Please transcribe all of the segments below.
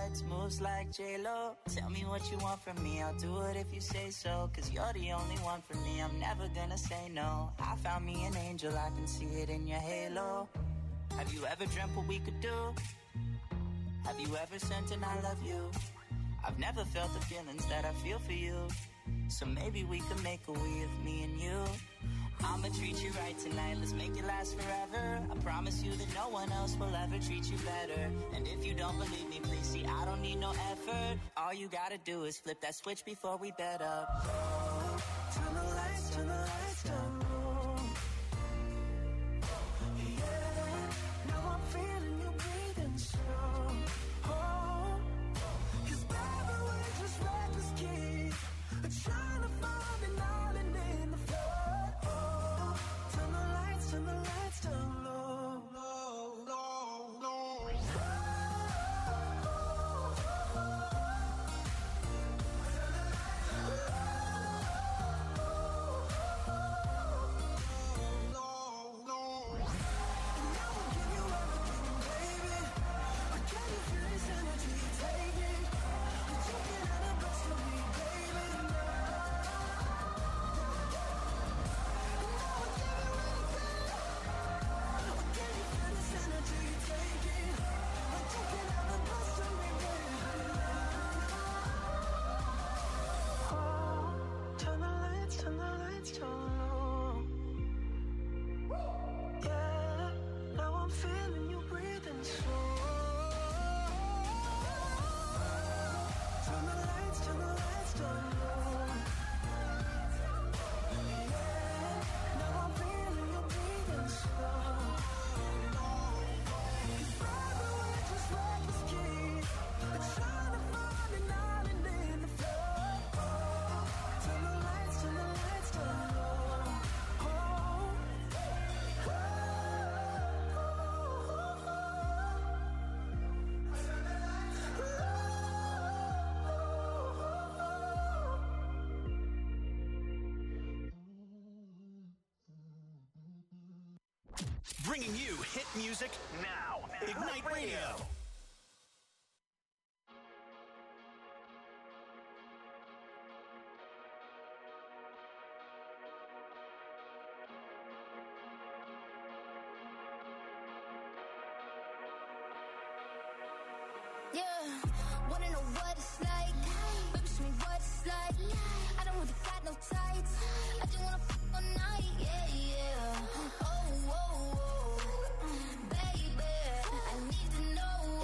flex, moves like J-Lo. Tell me what you want from me, I'll do it if you say so. Cause you're the only one for me, I'm never gonna say no. I found me an angel, I can see it in your halo. Have you ever dreamt what we could do? Have you ever sent an I love you? I've never felt the feelings that I feel for you. So maybe we could make a we of me and you. I'ma treat you right tonight, let's make it last forever. I promise you that no one else will ever treat you better. And if you don't believe me, please see, I don't need no effort. All you gotta do is flip that switch before we bed up. Oh, turn the lights down low. Yeah, now I'm feeling you breathing slow. Oh, cause baby, we're just reckless kids, trying to find an island in the floor. Turn the lights down low, low, low, low. Bringing you hit music now. Ignite Radio. Yeah, wanna know what it's like? Baby, show me what it's like. I don't really got no tights. I just wanna f*** all night. Yeah, yeah. Oh, oh, oh. Baby, I need to know.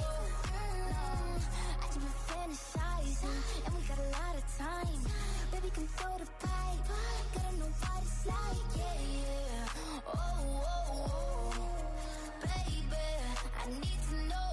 I just been fantasizing, and we got a lot of time. Baby, come throw the pipe. Gotta know what it's like. Yeah, yeah. Oh, oh, oh. Baby, I need to know.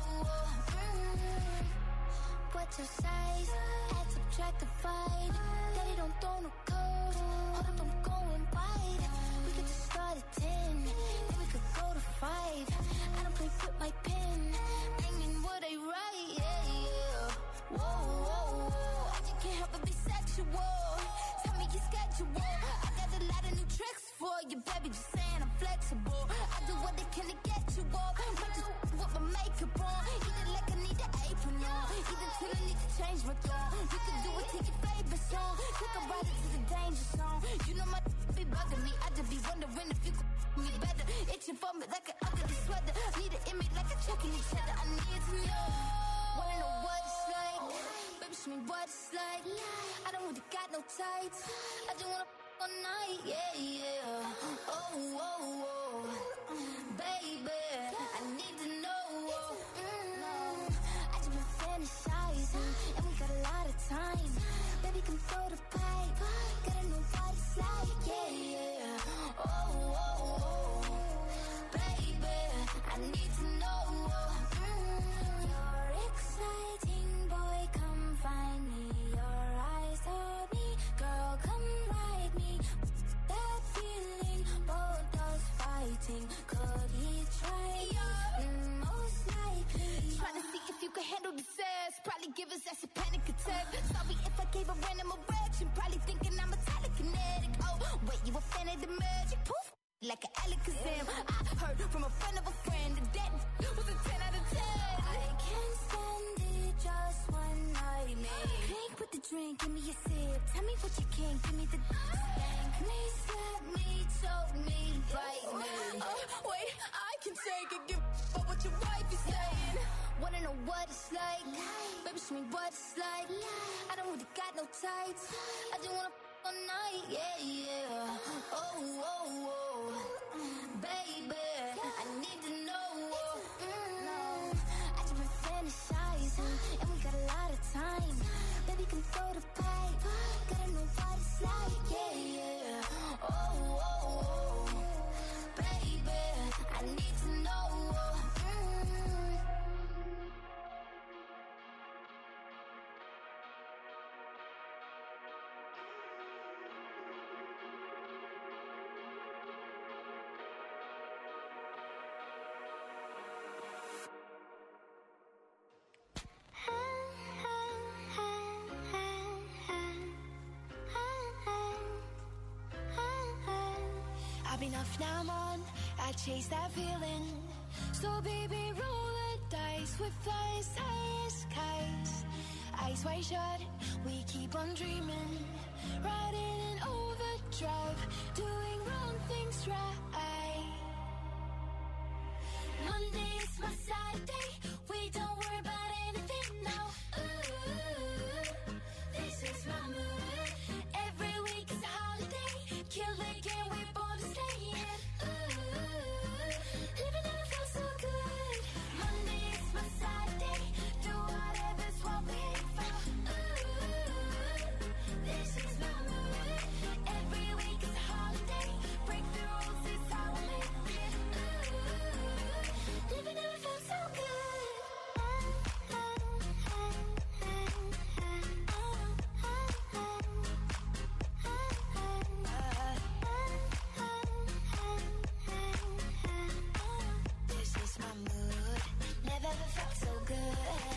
What's your size? Add, subtract, divide. Daddy don't throw no code. Hold up, I'm going wide. We could just start at 10, then we could go to 5. I don't play with my pen. Aiming what I write, yeah, yeah. Whoa, whoa, whoa. I just can't help but be sexual. Tell me your schedule. I got a lot of new tricks for you, baby. Just saying I'm flexible. I do what I can to get you off. Might just with my makeup on. Either like I need an apron on. Either till I need to change my tone. You can do it to your favorite song. Take a ride into the danger zone. You know my be bugging me. I just be wondering if you could me better. Itching for me like an ugly sweater. Need an image like a checking each other. I need to know. Wanna know what it's like? Baby, show me what it's like. I don't really got no tights. I just wanna f*** all night. Yeah, yeah. Oh, oh, oh. Baby, I need to know. I just been fantasizing, and we got a lot of time. Baby, come throw the pipe. Gotta know what it's like. Yeah, yeah. Oh, oh, oh. Baby, I need to know. You're exciting, boy, come find me. Your eyes on me, girl, come ride me. That feeling, both us fighting. Could he try? Most likely. Trying to see if you can handle the sass. Probably give us that's a panic attack. Sorry if I gave a random erection. Probably thinking I'm a telekinetic. Oh, wait, you a fan of the magic? Poof, like an Alakazam. I heard from a friend of a friend that was a 10 out of 10. I can't stand it, just can, give me a sip. Tell me what you can, give me the me, slap me, choke me, bite me. Wait, I can take it, give up what your wife is saying. Wanna know what it's like? Baby, show me what it's like. I don't really got no tights. I just wanna all night, yeah. Oh, baby, I need to know. I just been fantasizing, and we got a lot of time. Baby, can throw the pipe. Gotta know what it's like, yeah. Oh, baby, I need to know. I've enough now, I'm on. I chase that feeling. So baby, roll the dice with us, skies. Eyes wide shut, we keep on dreaming. Riding in overdrive, doing wrong things right. Monday is my Saturday. We don't worry about anything now. Ooh, this is my mood. Every week is a holiday. Kill the game, we born to stay in. Ooh, living never felt so good. Monday is my Saturday. Do whatever's what we aim for. Ooh, this is my mood. Every week is a holiday. Break the rules, it's how we live it. Ooh, living never felt so good. This is my mood. Never ever felt so good.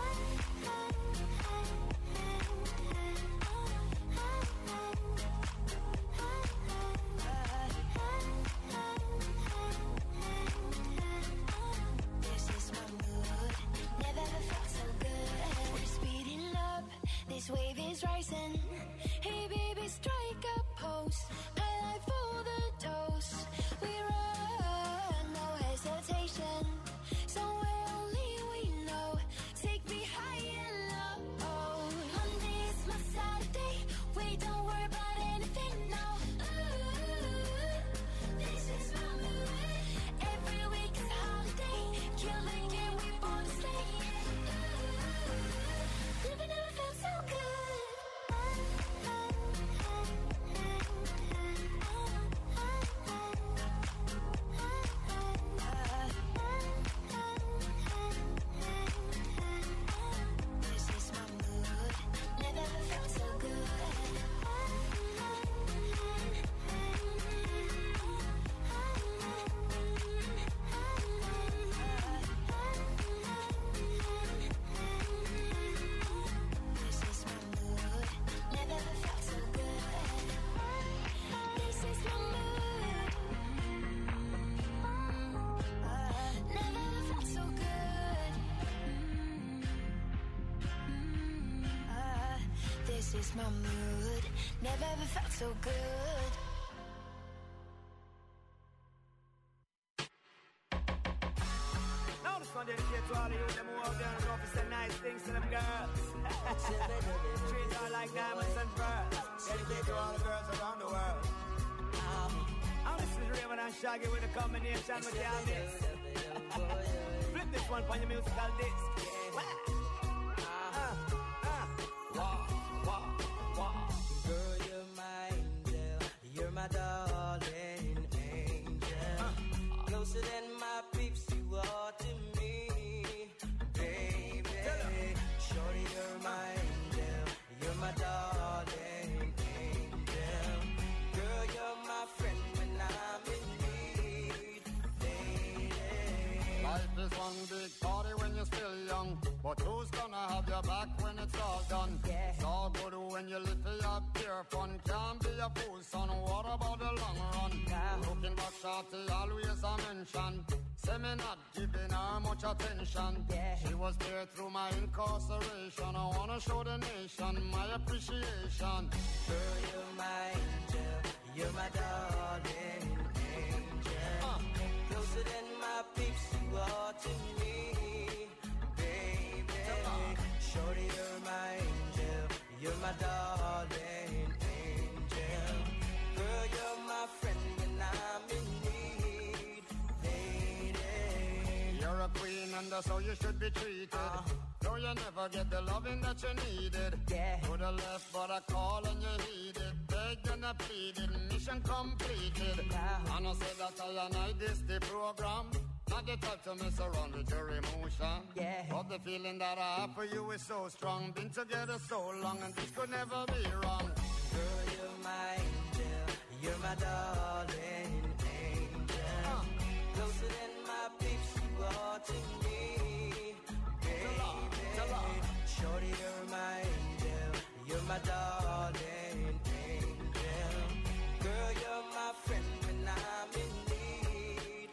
This is my mood. Never ever felt so good. We're speeding up. This wave is rising. Hey baby, strike a pose. I like for the dose. We run, no hesitation. Somewhere only we know. Take me high and low. Monday is my Saturday. We don't worry about anything now. Ooh, this is my mood. Every week is a holiday. Kill the game, we born to stay in. Ooh, living never felt so good. This is my mood. Never ever felt so good. This is my mood. Never ever felt so good. This is my mood. Never ever felt so good. This is my mood. Never ever felt so good. Now this one dedicated to all of you them who out there and know if say nice things to them girls. Treat her like diamonds and pearls. Dedicated to all the girls around the world. And this is Raven and Shaggy with a combination with the Aldis. Flip this one on your musical disc. Girl, you're my angel. You're my darling angel. Closer than my peeps, you are to me, baby. Shorty, you're my angel. You're my darling angel. Girl, you're my friend when I'm in need, lady. Life is one big party when you're still young, but who's gonna have your back when it's all done? It's all good when you live for your pure fun. Can't be a fool, son. What about the long run? Looking back, shorty, always a mention. Say me not giving her much attention. She was there through my incarceration. I wanna show the nation my appreciation. Girl, you're my angel, you're my darling angel. Closer than my peeps, you are to me, baby. Shorty, you're my angel, you're my darling angel. Girl, you're my friend when I'm in need, lady. You're a queen and that's how you should be treated. Though you never get the loving that you needed. To the left but I call and you heeded. Begged and I pleaded, mission completed. And I said that I and I this the program. Not the type to mess around with your emotion. But the feeling that I have for you is so strong. Been together so long and this could never be wrong. Girl, you're my angel, you're my darling angel. Closer than my peeps, you are to me, baby. Shorty, you're my angel, you're my darling angel. Girl, you're my friend when I'm in need,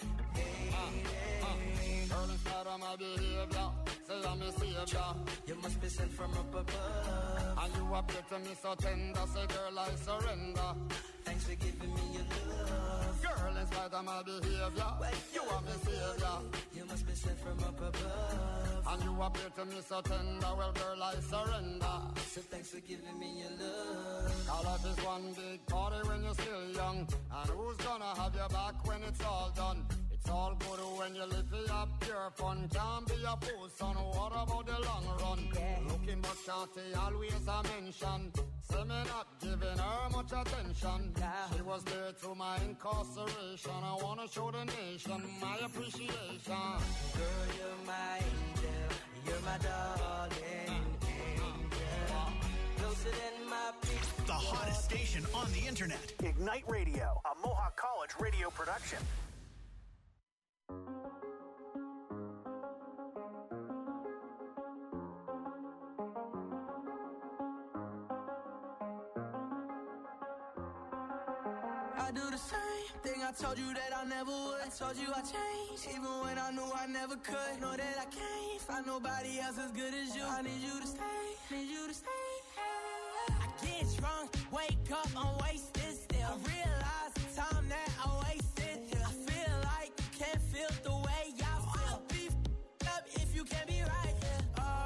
lady. Girl, in spite of my behavior, say I'm a savior. You must be sent from up above. And you appear to me so tender. Say girl, I surrender. Thanks for giving me your love. Girl, in spite of my behavior, you are my savior. You must be sent from up above. And you appear to me so tender. Well, girl, I surrender. So thanks for giving me your love. Our life is one big party when you're still young. And who's gonna have your back when it's all done? It's all good when you live for your pure fun. Can't be a fool, son. What about the long run? Looking but shorty, always a mention. Say me not giving her much attention. She was there through my incarceration. I wanna show the nation my appreciation. Girl, you're my angel, you're my darling angel. Closer than my peeps. The hottest station on the internet. Ignite Radio, a Mohawk College radio production. I do the same thing I told you that I never would. I told you I changed, even when I knew I never could. Know that I can't find nobody else as good as you. I need you to stay, need you to stay. I get drunk, wake up, I'm wasted still. I realize the time that I wasted here. I feel like you can't feel the way I feel. I'll be f***ed up if you can't be right here.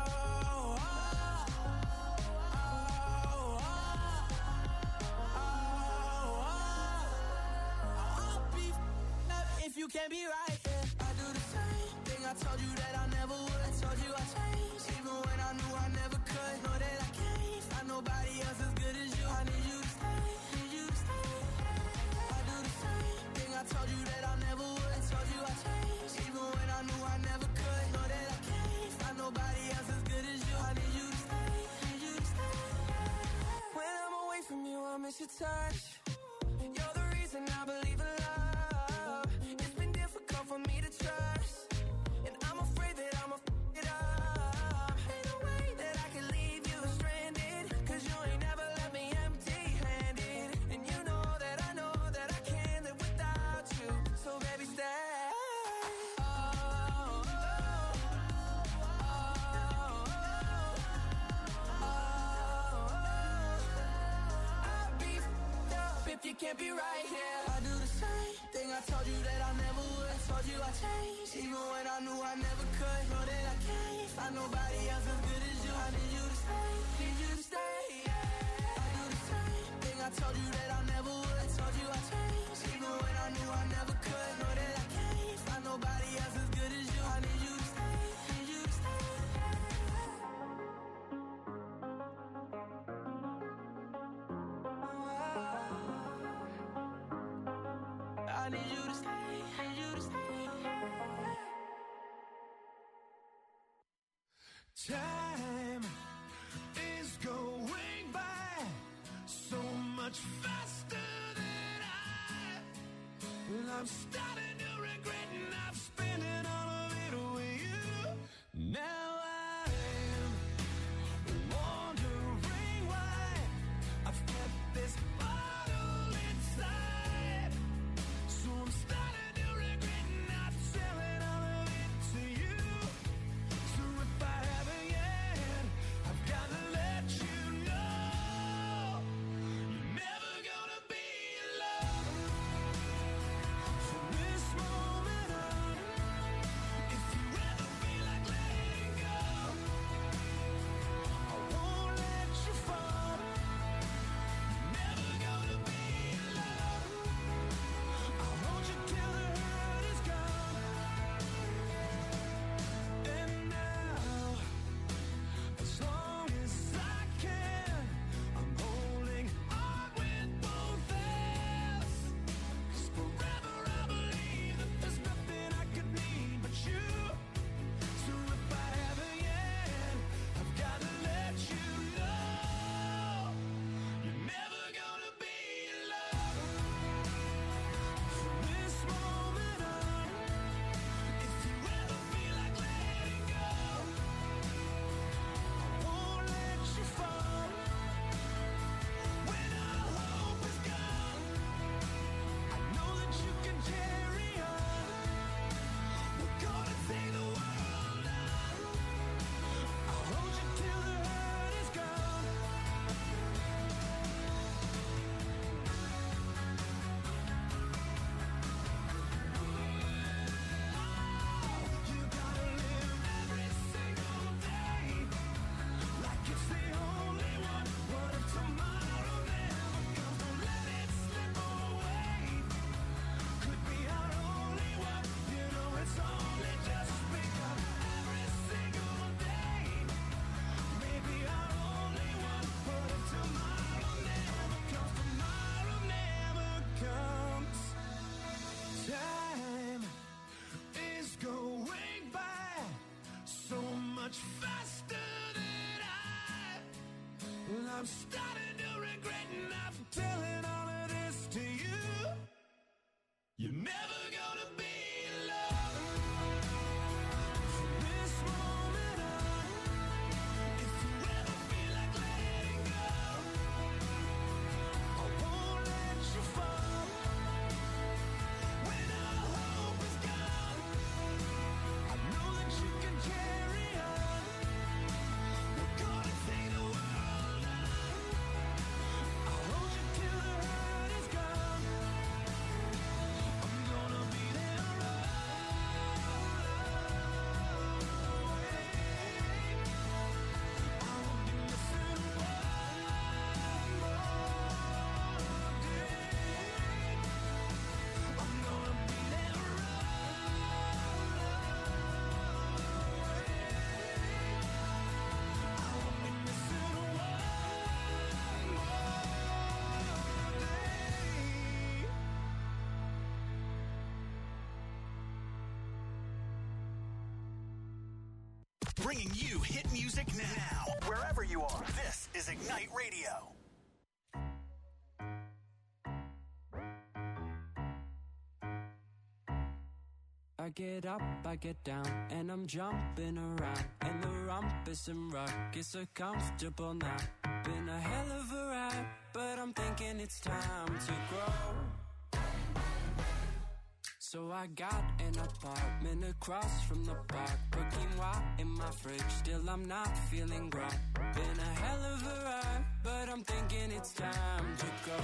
If you can't be right, I do the same thing I told you that I never would. I told you I changed, even when I knew I never could. Know that I can't find nobody else as good as you. I need you to stay, need you to stay. I do the same thing I told you that I never would. I told you I changed, even when I knew I never could. Know that I can't find nobody else as good as you. I need you to stay, need you to stay. When I'm away from you, I miss your touch. You're the reason I believe in love. For me to trust, and I'm afraid that I'ma f*** it up. Ain't no way that I can leave you stranded, cause you ain't never left me empty-handed. And you know that I can't live without you. So baby, stay. I'll be f***ed up if you can't be right here. I do the same thing I told you that I never would. I told you I changed, even when I knew I never could. Know that I can't find nobody else as good as you. I need you to stay, need you to stay. I do the same thing I told you that I never would. I told you I changed, even when I knew I never could. Know that I can't find nobody else as good as you. I need you to stay, need you to stay. I need you to stay, need you to stay. Time is going by so much faster than I'm starting to regret, and I'm spending all of it with you. Now I'm wondering why I've kept this bottle inside. So I'm starting to regret not telling much faster than well, I'm starting to regret enough telling all of this to you. You're never gonna be alone from this moment on. If you ever feel like letting go, I won't let you fall. When all hope is gone, I know that you can carry on. We're gonna take the world on. I'll hold you till the hurt is gone. I'm gonna be there I won't be missing one more day. I'm gonna be there I won't be missing one more day. Bringing you hit music now. Wherever you are, this is Ignite Radio. I get up, I get down, and I'm jumping around. And the rumpus and ruckus so comfortable now. Been a hell of a ride, but I'm thinking it's time to grow. So I got an apartment across from the park. Put quinoa in my fridge, still I'm not feeling right. Been a hell of a ride, but I'm thinking it's time to go.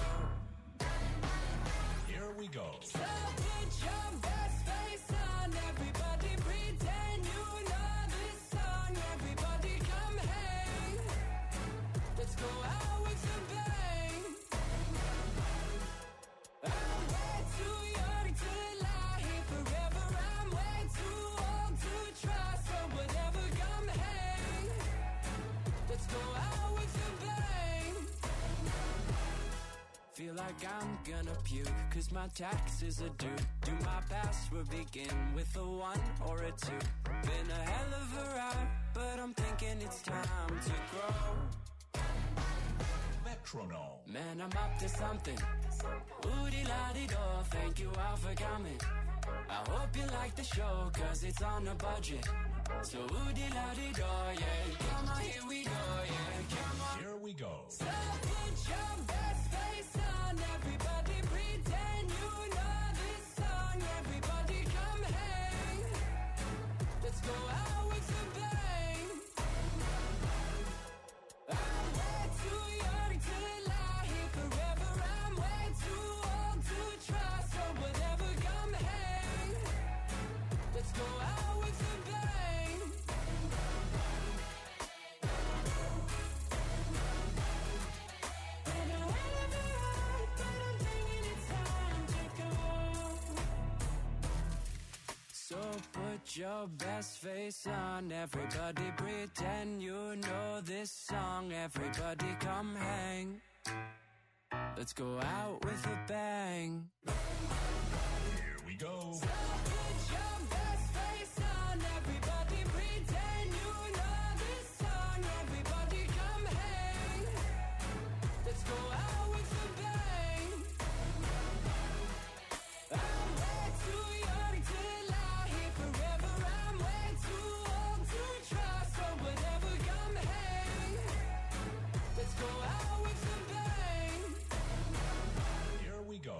Here we go. So put your best face on, everybody pretend you know this song. Everybody come hang, let's go out with a bang. I'm way too young to lie here forever. I'm way too old to try, so whatever, come hang, let's go out with a bang. Feel like I'm gonna puke, cause my taxes are due. Do my password begin with a 1 or a 2? Been a hell of a ride, but I'm thinking it's time to grow. Metronome. Man, I'm up to something. Oodie-la-dee-do, thank you all for coming. I hope you like the show, cause it's on a budget. So oodie-la-dee-do, yeah. Come on, here we go, yeah. Come on. Here we go. So put your best face on, everybody pretend you know this song. Everybody come hang, let's go out with a bang. I'm way too young to lie here forever. I'm way too old to try, so whatever, come hang, let's go out with a bang. Been a hell of a ride, but I'm thinking it's time to go. So put your best face on, everybody pretend you know this song. Everybody come hang, let's go out with a bang. Here we go. So put your best face on, everybody pretend you know this song. Everybody come hang, let's go out with a bang. I'm way too young to lie here forever. I'm way too old to try, so whatever, come hang, let's go out with a bang. Here we go.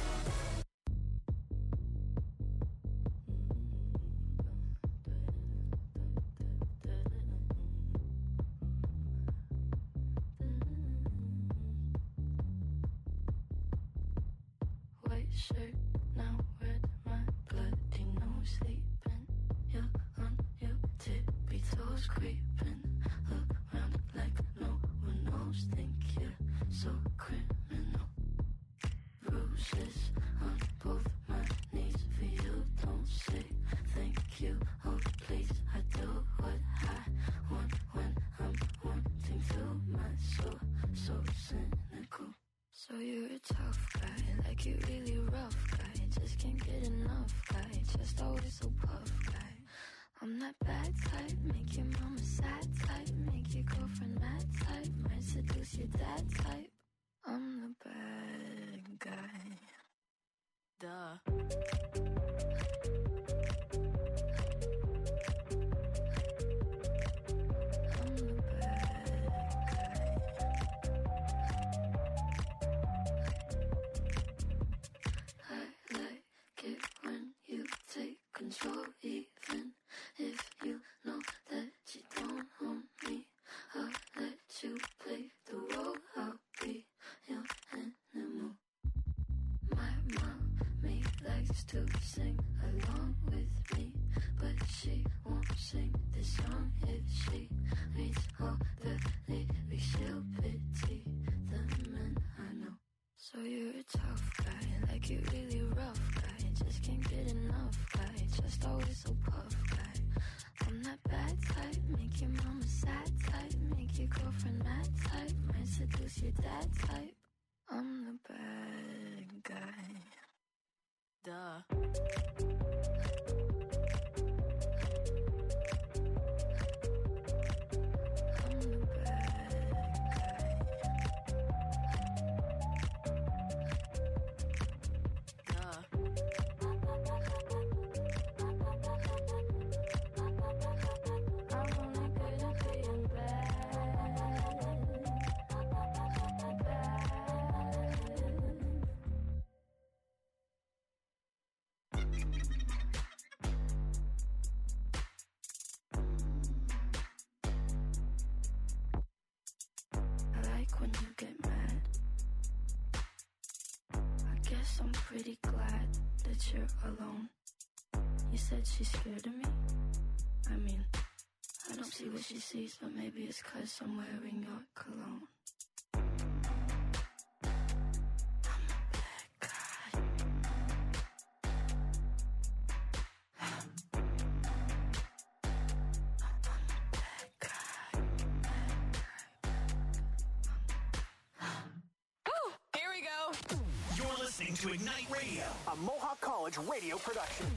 White shirt, now red, my bloody nose sleeping. You're on your tippy toes creeping around like no one knows. Think you're so criminal. Bruises on both my knees for you. Don't say thank you, oh please. I do what I want when I'm wanting to. My soul, so cynical. So you're a tough guy, like you really rough guy. Just can't get enough guy, just always so puff guy. I'm that bad type, make your mama seduce your dad type. I'm the bad guy. Duh. Control, even if you know that you don't own me. I'll let you play the role. I'll be your animal. My mommy likes to sing along with me, but she won't sing this song if she reads all the lyrics. She'll pity the men I know. So you're a tough guy, like you're really rough guy. Just can't get enough guy, just always so puff guy. I'm that bad type, make your mama sad type, make your girlfriend mad type, might seduce your dad type. I'm the bad guy. Duh. When you get mad, I guess I'm pretty glad that you're alone. You said she's scared of me. I mean, I don't see what she sees, but maybe it's 'cause I'm wearing your cologne. Listening to Ignite Radio, a Mohawk College radio production.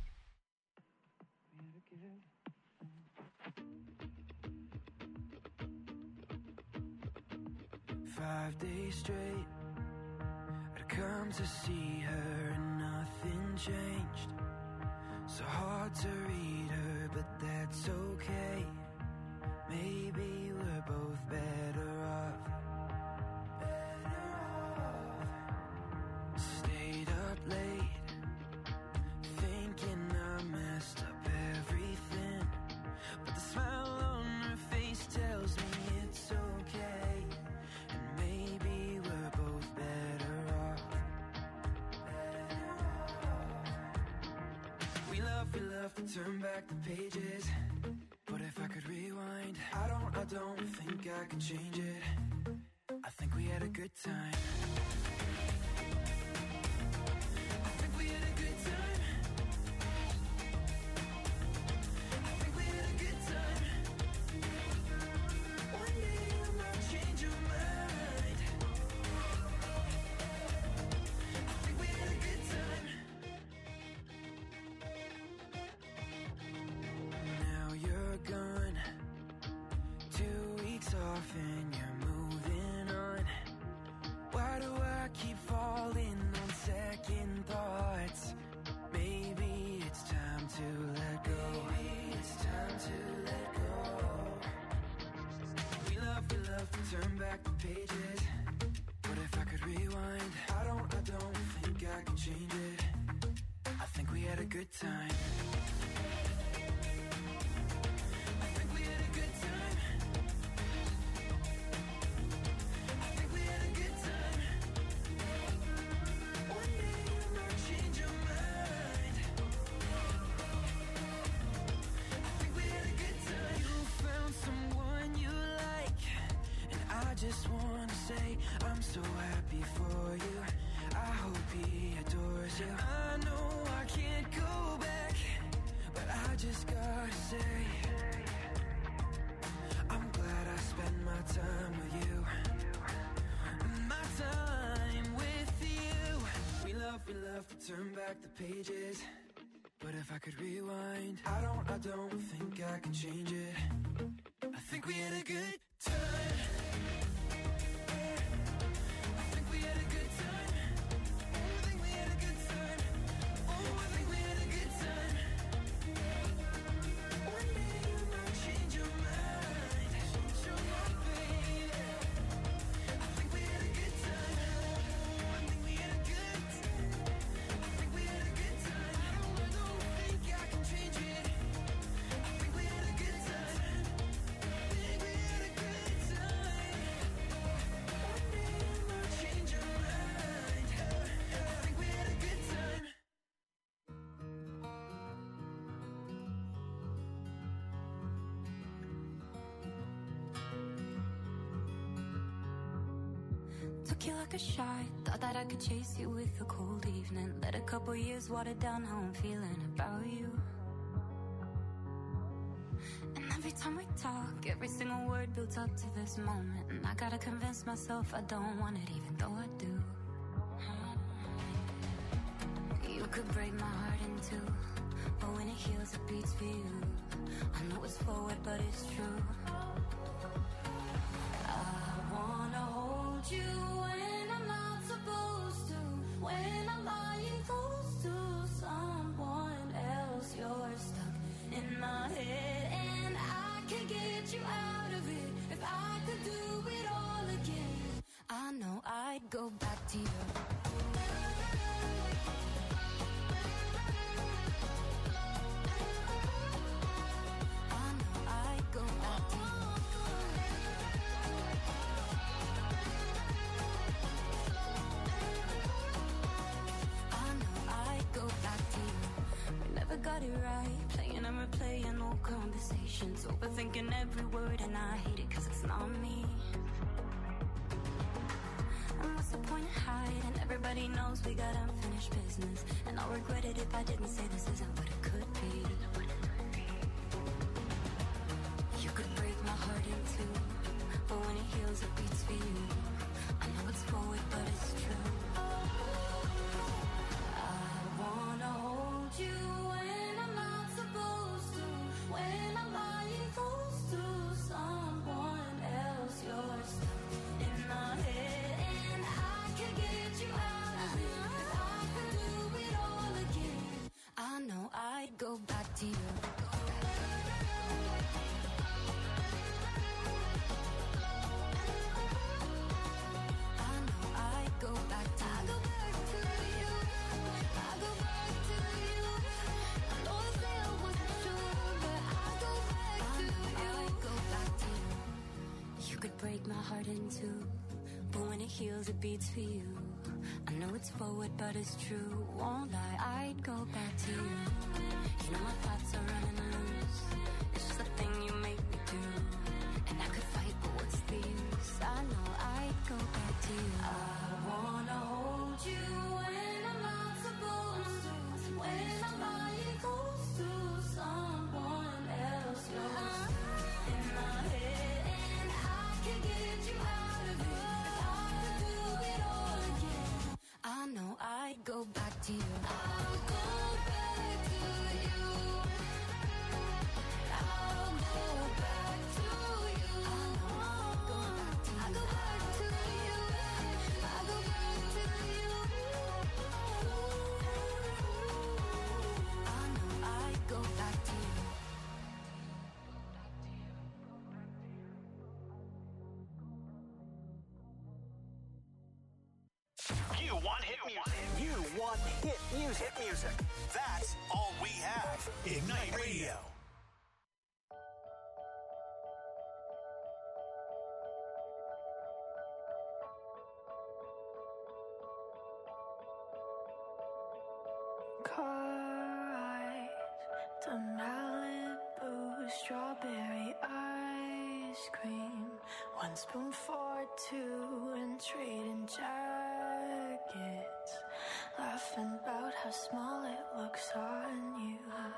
5 days straight, I'd come to see her and nothing changed. So hard to read her, but that's okay. Maybe we're both better off. Stayed up late, thinking I messed up everything, but the smile on her face tells me it's okay, and maybe we're both better off. We love to turn back the pages, but if I could rewind, I don't think I could change it. I think we had a good time. And you're moving on. Why do I keep falling on second thoughts? Maybe it's time to let go. It's time to let go. We love to turn back the pages, but if I could rewind, I don't think I could change it. I think we had a good time. Just want to say I'm so happy for you. I hope he adores you. I know I can't go back, but I just gotta say I'm glad I spent my time with you. My time with you. We love to turn back the pages, but if I could rewind, I don't think I can change it. I think we had a good time. Took you like a shot. Thought that I could chase you with a cold evening. Let a couple years water down how I'm feeling about you. And every time we talk, every single word builds up to this moment. And I gotta convince myself I don't want it, even though I do. You could break my heart in two, but when it heals, it beats for you. I know it's forward, but it's true. I wanna hold you when I'm not supposed to, when I'm lying close to someone else. You're stuck in my head, and I can get you out of it. If I could do it all again, I know I'd go back to you. Got it right, playing and replaying old conversations, overthinking every word, and I hate it cause it's not me. And what's the point of hiding? Everybody knows we got unfinished business, and I'll regret it if I didn't say this isn't what it could be. You could break my heart in two, but when it heals it beats for you. I know it's forward but it's true. I wanna hold you when I'm not supposed to, when I'm lying close to someone else. You're stuck in my head, and I can get you out of it. If I could do it all again, I know I'd go back to you. Break my heart in two, but when it heals it beats for you. I know it's forward but it's true, won't lie, I'd go back to you. You know my thoughts are running loose, it's just a thing you make me do. And I could fight but what's the use, I know I'd go back to you. I wanna hold you when I'm not supposed to, when I'm lying close to someone else. You're in my head, and I can get you out of it. If I could do it all again, I know I'd go back to you. I'll go back to you. I'll go back to you. I'll go back to you. I'll go back to you. I'll go back to you. I know I'd go back to you. You want hit music. You want hit music. Hit music. That's all we have. Ignite Radio. Car ride to Malibu, strawberry ice cream, 1 spoon for 2 and trading jackets, laughing about how small it looks on you.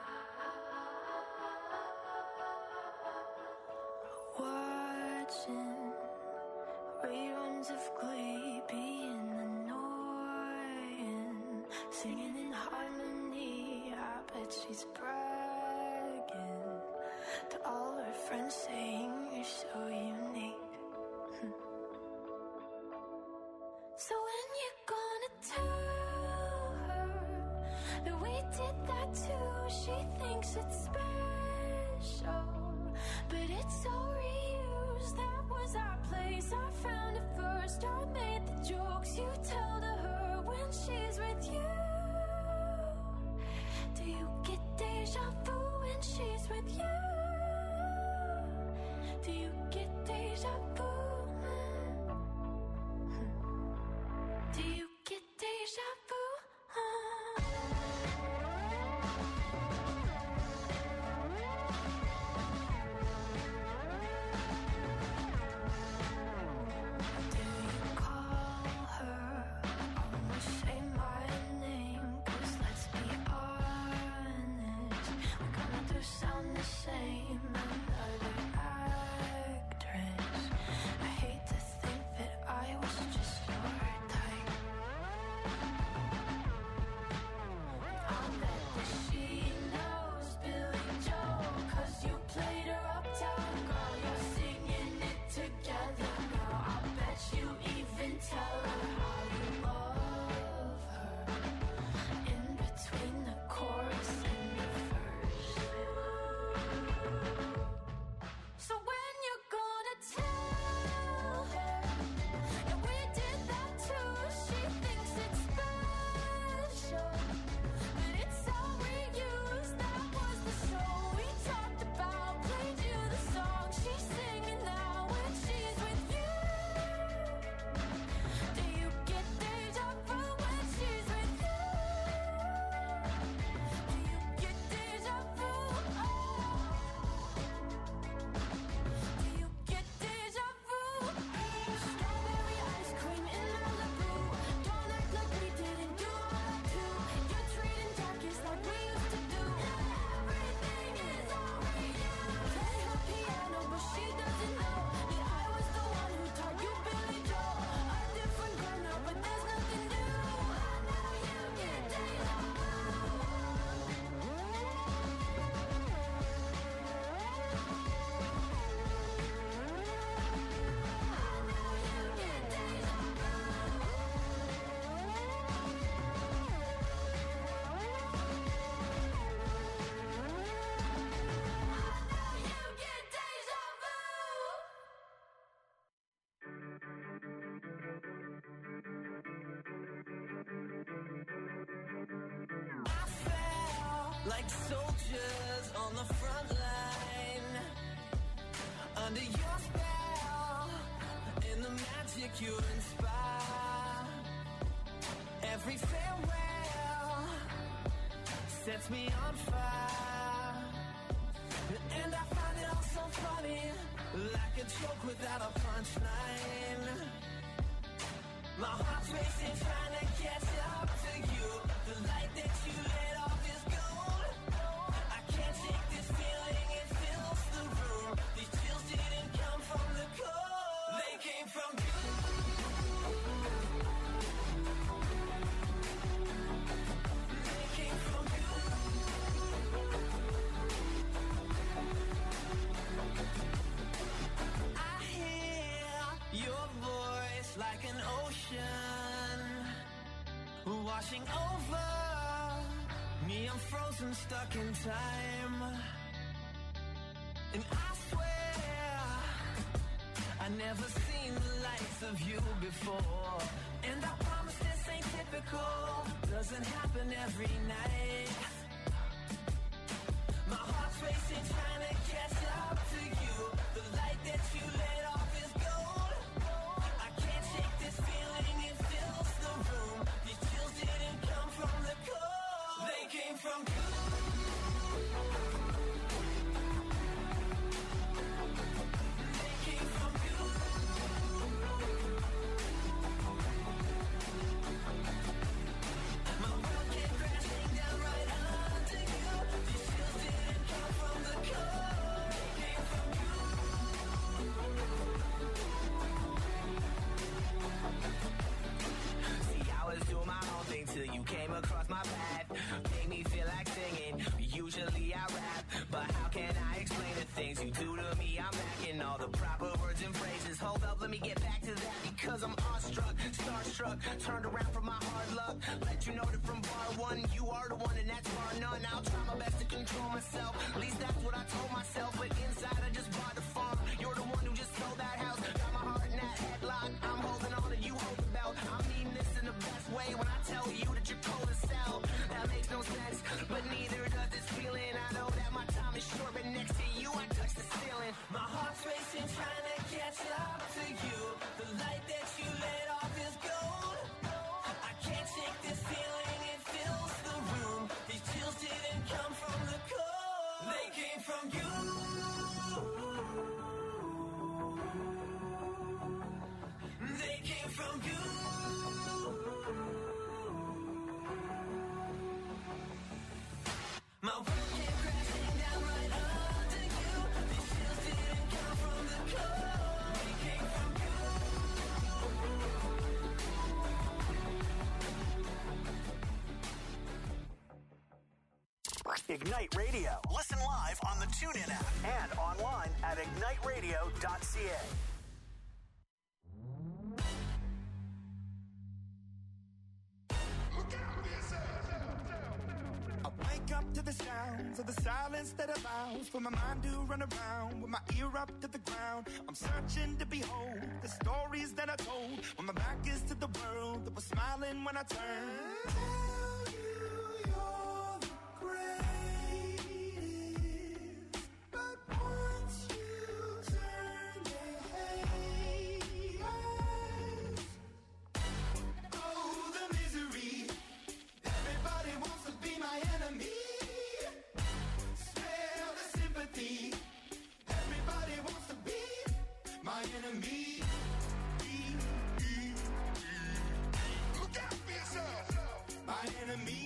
Watching reruns of Glee, being annoying, singing in harmony. I bet she's bragging to all her friends, saying you're so unique. So when you gonna tell her that we did that too? She thinks it's special, but it's so reused. That was our place, I found it first. I made the jokes you tell to her when she's with you. Do you get deja vu when she's with you? Do you get deja vu? Do you get deja vu? Do you call like soldiers on the front line. Under your spell, in the magic you inspire. Every farewell sets me on fire. And I find it all so funny, like a joke without a punchline. My heart's racing, trying to catch up to you. The light that you lit off is gold. I can't shake this feeling, it fills the room. These chills didn't come from the cold, they came from you. They came from you. I hear your voice like an ocean washing over me. I'm frozen, stuck in time. And I swear I never seen the likes of you before. And I promise this ain't typical, doesn't happen every night. My heart's racing, trying to catch up to you. The light that you lit off is gold. I can't shake this feeling, it fills the room. These chills didn't come from the cold, they came from you. They came from you. My world came crashing down right under you. These chills didn't come from the cold, they came from you. See, I was doing my own thing till you came across my path. Made me feel like singing. Usually I rap, but how can I explain the things you do to me? I'm lacking all the proper words and phrases. Hold up, let me get back to that because I'm awestruck, starstruck, turned around from my hard luck. Let you know that from bar one, you are the one and that's bar none. I'll try my best to control myself. At least that's what I told myself. But inside I just bought the farm. You're the one who just sold that house. Got my heart in that headlock. I'm holding on and you hold the belt. I mean this in the best way when I tell you that you're cold as hell. That makes no sense, but neither does this feeling. I know that my time is short, but next to you I touch the ceiling. My heart's racing, trying to catch up to you. The light that you lit off is gold. I can't shake this feeling, it fills the room. These chills didn't come from the cold, they came from you. They came from you. My world came crashing down right under you. These chills didn't come from the cold, they came from you. Ignite Radio. Listen live on the TuneIn app and online at igniteradio.ca. I wake up to the sounds of the silence that allows for my mind to run around with my ear up to the ground. I'm searching to behold the stories that I told when my back is to the world that was smiling when I turned. Tell you you're the greatest, but once you turn, they hate us. Oh, the misery. Everybody wants to be my enemy. Spare the sympathy. Everybody wants to be my enemy. Look out for yourself. My enemy.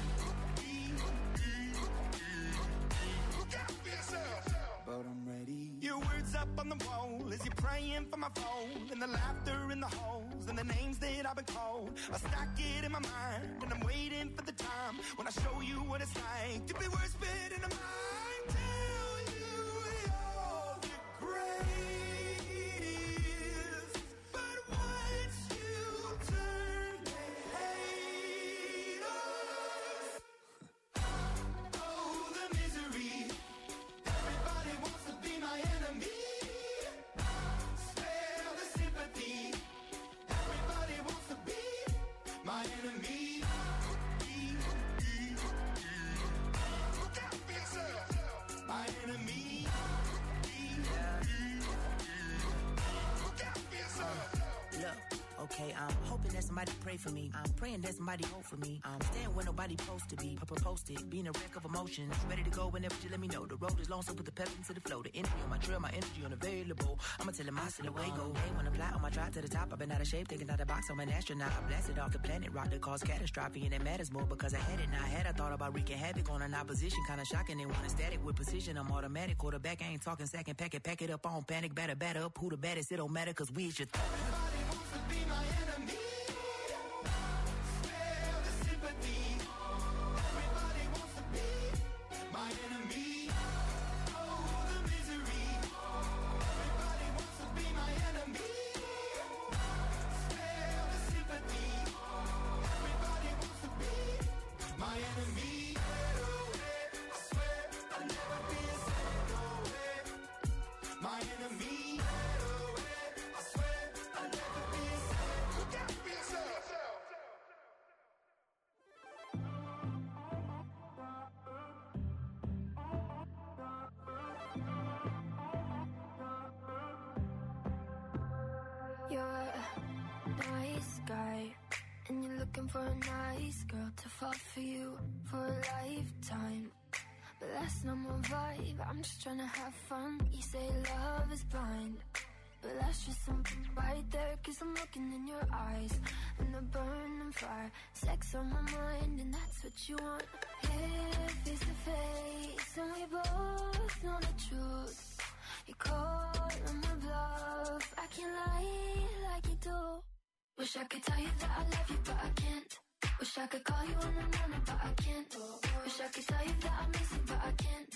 Look out for yourself. But I'm ready. Your words up on the wall as you're praying for my phone, and the laughter in the halls and the names that I've been called. I stack it in my mind and I'm waiting for the time when I show you what it's like to be worse fit in the mind. Tell you you're the greatest, but once you turn, they hate us. Oh, the misery. Everybody wants to be my enemy. Spare the sympathy. Everybody wants to be my enemy. somebody pray for me. I'm praying that somebody hope for me. I'm staying where nobody supposed to be. Posted, being a wreck of emotions. Ready to go whenever you let me know. The road is long, so put the pedal into the flow. The energy on my trail, my energy unavailable. I'ma tell him I see the way go. Hey, when I fly on my drive to the top, I've been out of shape, thinking out of the box. I'm an astronaut. I blasted off the planet, rock that caused catastrophe, and it matters more because I had it. Now I had I thought about wreaking havoc on an opposition, kinda shocking. They want a static with precision. I'm automatic, quarterback. I ain't talking second, pack it up on panic, batter up. Who the baddest? It don't matter, cause we should. Everybody wants to be my enemy. Spare the sympathy. Everybody wants to be my enemy. Oh, the misery. Everybody wants to be my enemy. Spare the sympathy. Everybody wants to be my enemy. I swear I'll never be a second away. My enemy. You're a nice guy, and you're looking for a nice girl to fall for you for a lifetime. But that's not my vibe, I'm just trying to have fun. You say love is blind, but that's just something right there. Cause I'm looking in your eyes, and the burning fire. Sex on my mind, and that's what you want. Here, face to face, and we both know the truth. You call on my bluff, I can't lie like you do. Wish I could tell you that I love you, but I can't. Wish I could call you in the morning, but I can't. Wish I could tell you that I miss you, but I can't.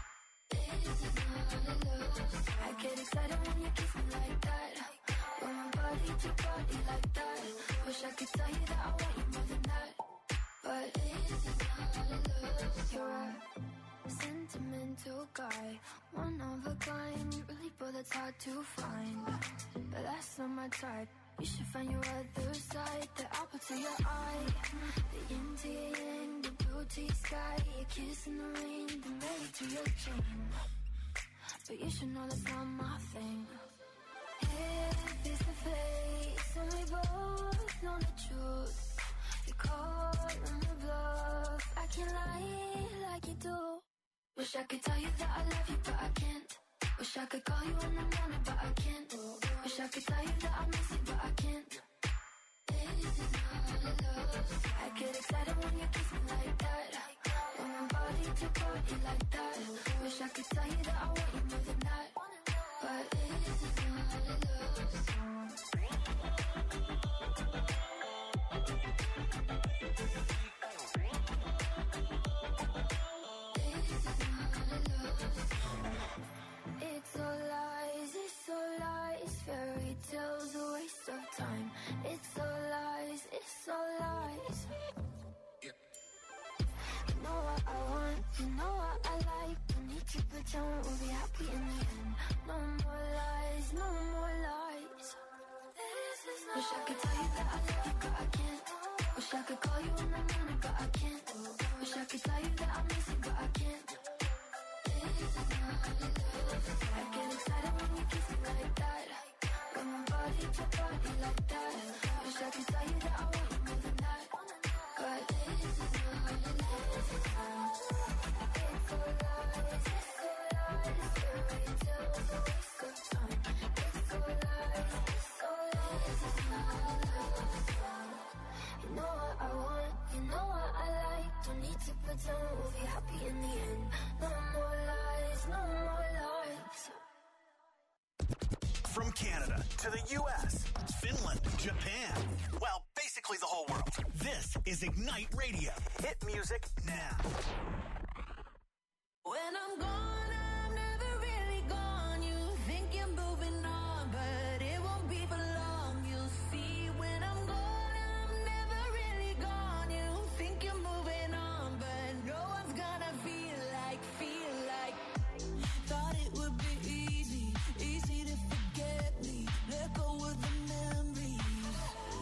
This is not love. I get excited when you kiss me like that. When my body to body like that. Wish I could tell you that I want you more than that. But this is not love. You're a sentimental guy, one of a kind, really, but that's hard to find. But that's not my type. You should find your other side, the apple to your eye, the yin to your yang, the blue to your sky, your kiss in the rain, the ready to your chain. But you should know that's not my thing. Here, face to face, and we both know the truth. You call on the bluff, I can't lie like you do. Wish I could tell you that I love you, but I can't. Wish I could call you in the morning, but I can't. Wish I could tell you that I miss you, but I can't. This is not love. I get excited when you kiss me like that. When my body to body like that. Wish I could tell you that I want you more than that. But this is not love. It's all lies, fairy tales, a waste of time. It's all lies, You know what I want, you know what I like. Don't need to pretend we'll be happy in the end. No more lies, no more lies. Wish I could tell you that I love you, but I can't. Wish I could call you in the morning, but I can't. Wish I could tell you that I miss you, but I can't. I get excited when you kiss me like that. When my body to body like that. Wish I could tell you that I want you more than that. But this is not love. It's all lies, fairy tales, a waste of time. It's all lies, it's not love. You know what I want, you know what I like. Don't need to pretend we'll be happy in the end. No more lies, no more lies. From Canada to the U.S., Finland, Japan, well, basically the whole world. This is Ignite Radio. Hit music now. When I'm gone, I'm never really gone. You think you're moving on, but it won't be for long. You'll see when I'm gone, I'm never really gone. You think you're moving on, but no one's gonna feel like. Thought it would be easy to forget me. Let go of the memories.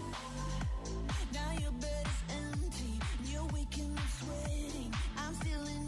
Now your bed is empty, and you're waking up sweating. I'm still in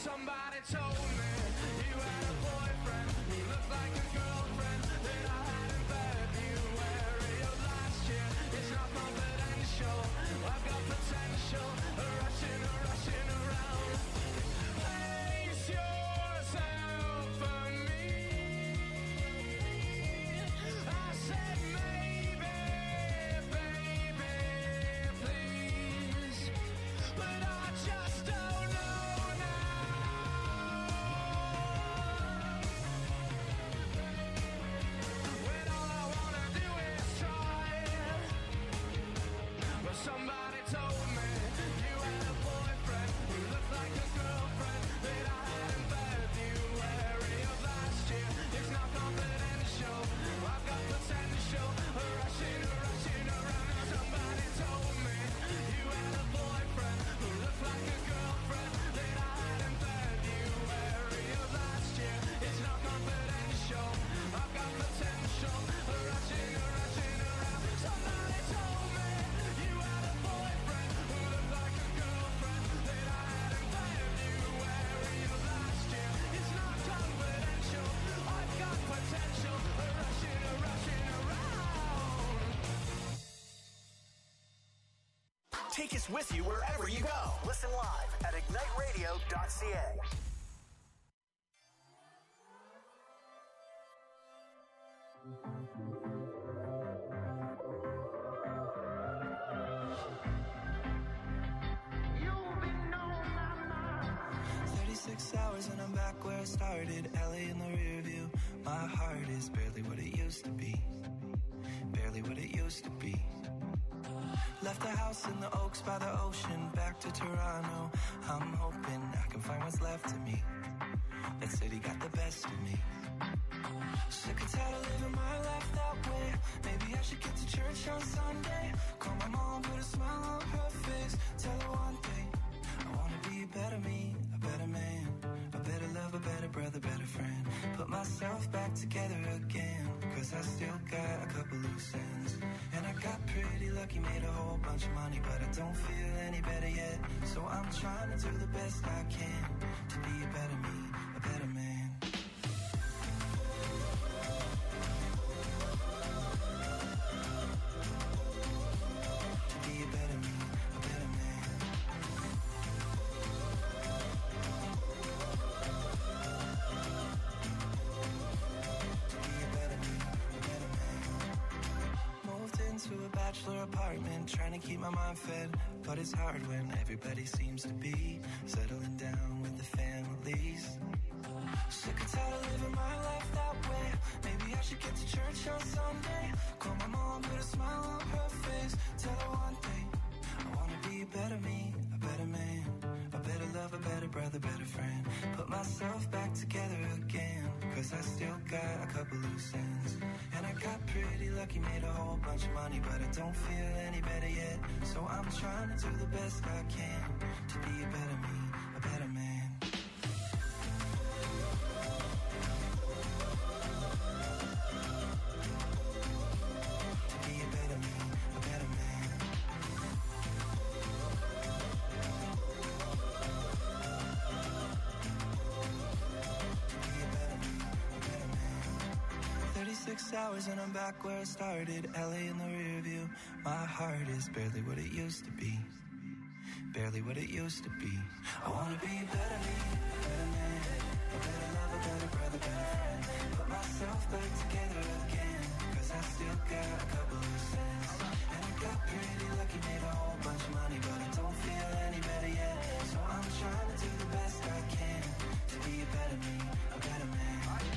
Somebody told me you had a boyfriend who looked like a girlfriend that I had in February of last year. It's not confidential, I've got potential, rushing around. Place yourself for me. I said maybe, baby, please, but I just don't know now. When all I wanna do is try. But somebody told me you had a boyfriend who looked like a girlfriend that I had in February of last year. It's not confidential, I've got potential, rushing around. Now somebody told me you had a boyfriend who looked like a girlfriend that I had in February of last year. It's not confidential, I've got potential, rushing around. Somebody told me you had a boyfriend who looked like a girlfriend that I had in February of last year. It's not confidential, I've got potential, rushing around. Take us with you wherever you go. Listen live at igniteradio.ca. You've been on my mind. 36 hours and I'm back where I started. LA in the rear view. My heart is barely what it used to be. Barely what it used to be. Left the house in the Oaks by the ocean. Back to Toronto. I'm hoping I can find what's left of me. That city got the best of me. Sick and tired of living my life that way. Maybe I should get to church on Sunday. Call my mom, put a smile on her face. Tell her one thing, I wanna be a better me, a better man, a better lover, better brother, better friend. Put myself back together again, cause I still got a couple loose ends. And I got pretty lucky, made a whole bunch of money, but I don't feel any better yet. So I'm trying to do the best I can to be a better me, a better man. To a bachelor apartment, trying to keep my mind fed, but it's hard when everybody seems to be settling down with the families. Sick and tired of living my life that way. Maybe I should get to church on Sunday. Call my mom, put a smile on her face. Tell her one thing, I wanna be a better me, a better man, a better lover, better brother, better friend. Put myself back together again, cause I still got a couple loose ends. And I got pretty lucky, made a whole bunch of money, but I don't feel any better yet. So I'm trying to do the best I can to be a better me, a better man. To be a better me, a better man. To be a better me, a better man. 36 hours and I'm back where I started. LA in the rear view. My heart is barely what it used to be. Barely what it used to be. I wanna be a better me, a better man, a better lover, better brother, better friend. Put myself back together again, cause I still got a couple loose ends. And I got pretty lucky, made a whole bunch of money, but I don't feel any better yet. So I'm trying to do the best I can to be a better me, a better man.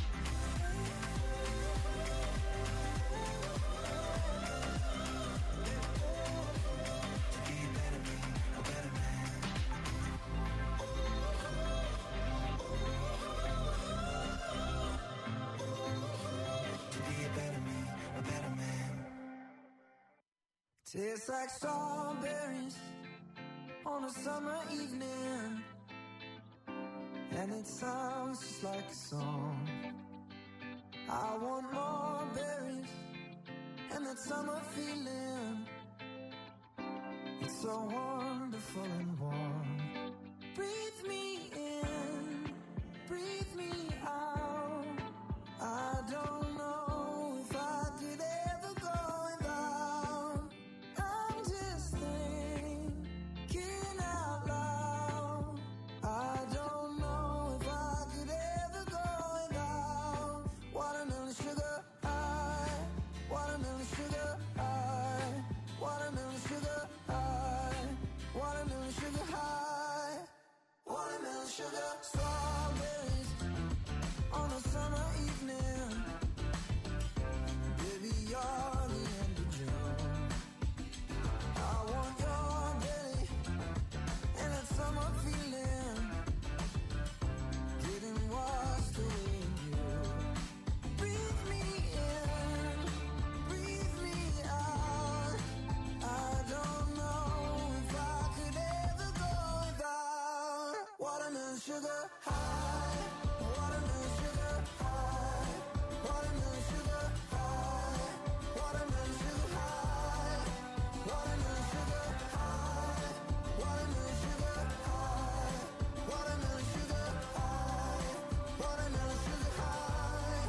Tastes like strawberries on a summer evening, and it sounds just like a song. I want more berries and that summer feeling. It's so wonderful and warm. Breathe me in breathe me out. I don't know if I could ever go without. I'm just thinking out loud. I don't know if I could ever go without watermelon sugar high, watermelon sugar high, watermelon sugar high, watermelon sugar high, watermelon sugar. Strawberries on a summer evening, baby, you're the end of June. I want your belly and that summer feeling, getting washed away in you. Breathe me in, breathe me out. I don't know if I could ever go without watermelon sugar high, watermelon sugar high, watermelon sugar high, watermelon sugar high, watermelon sugar high, watermelon sugar high, watermelon sugar high, watermelon sugar high.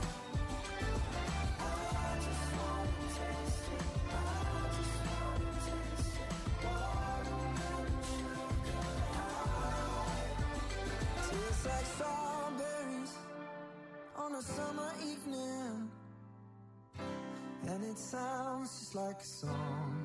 I just wanna taste it. I just wanna taste it. Watermelon sugar high. Tastes like strawberries on a summer evening, and it sounds just like a song.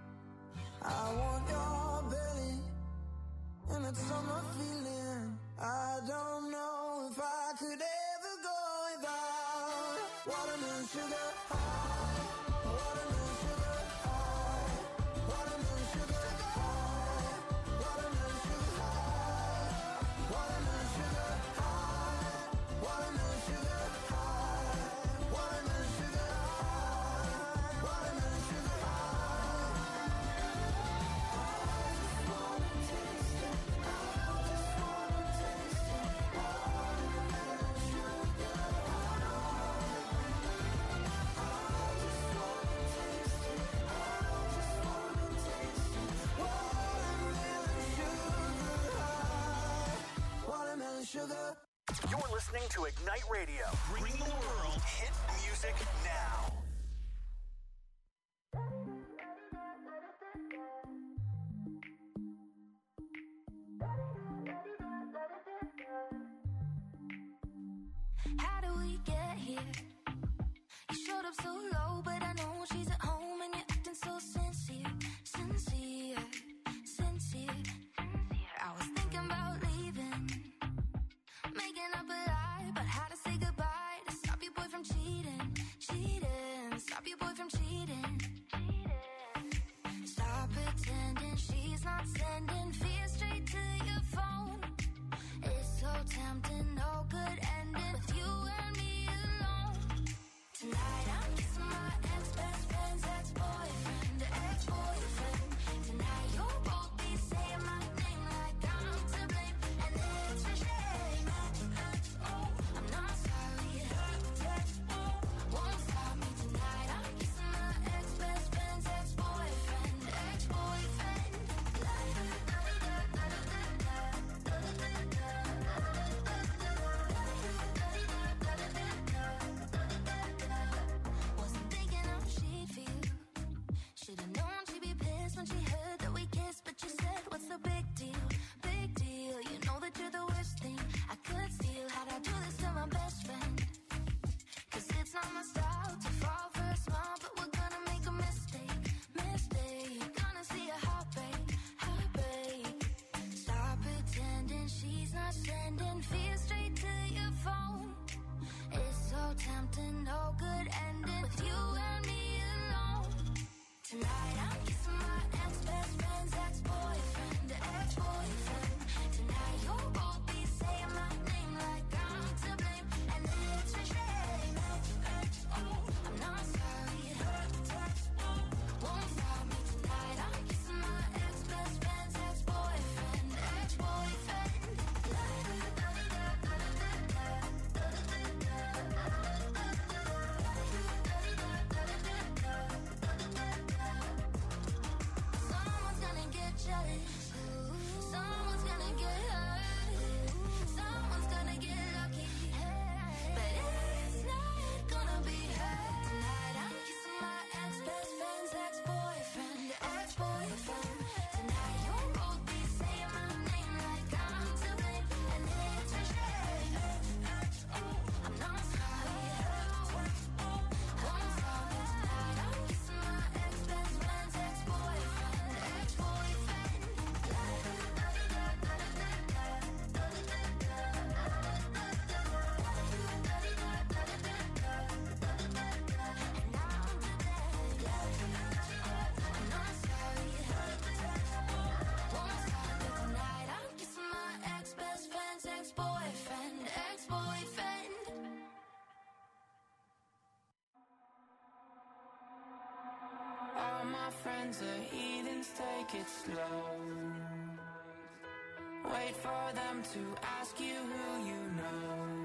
I want your belly and that summer feeling. I don't know if I could ever go without watermelon sugar high, watermelon sugar high, watermelon sugar high, watermelon sugar high, watermelon sugar high, watermelon sugar high, watermelon sugar high, watermelon sugar high. I just wanna taste it. I just wanna taste it. Watermelon sugar high. I just wanna taste it. I just wanna taste it. Watermelon sugar high. Watermelon sugar. You're listening to Ignite Radio. Bring the world hit music now. How do we get here? You showed up so low, but I know she's at home and you're acting so sincere, sincere, sincere. I was thinking about leaving, making up a lie about how to say goodbye to stop your boy from cheating, cheating, stop your boy from cheating. Stop pretending she's not sending fear straight to your phone. It's so tempting, no good ending with you and me alone. Tonight I'm kissing my ex-best friend's ex-boyfriend, ex-boyfriend. Tonight you'll both be saying my name like I'm to blame, and it's a shame. Oh, I'm not sorry. Won't stop me tonight. I'm kissing my ex-best friend's ex-boyfriend, ex-boyfriend. my friends are heathens, take it slow. Wait for them to ask you who you know.